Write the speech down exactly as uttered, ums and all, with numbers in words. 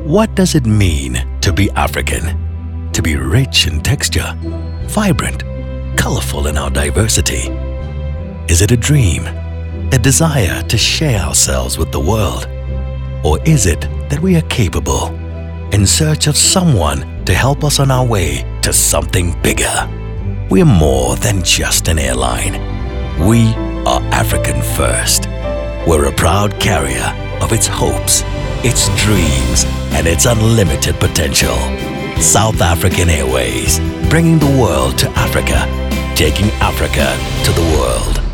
What does it mean to be African? To be rich in texture, vibrant, colorful in our diversity? Is it a dream, a desire to share ourselves with the world? Or is it that we are capable, in search of someone to help us on our way to something bigger? We're more than just an airline. We are African first. We're a proud carrier of its hopes, its dreams, and its unlimited potential. South African Airways, bringing the world to Africa, taking Africa to the world.